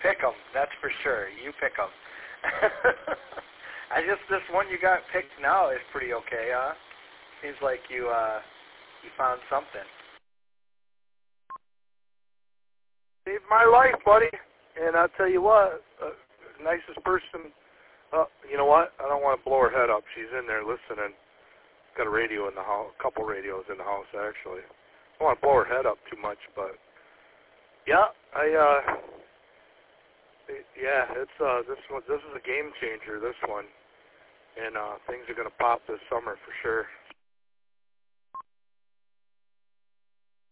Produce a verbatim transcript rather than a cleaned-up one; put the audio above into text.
pick 'em. That's for sure. You pick 'em. I just this one you got picked now is pretty okay, huh? Seems like you uh you found something. Saved my life, buddy. And I'll tell you what, uh, nicest person. Uh, you know what? I don't want to blow her head up. She's in there listening. Got a radio in the house, a couple radios in the house actually. I don't want to blow her head up too much, but yeah, I uh, it, yeah, it's uh, this one. This is a game changer. This one, and uh, things are gonna pop this summer for sure.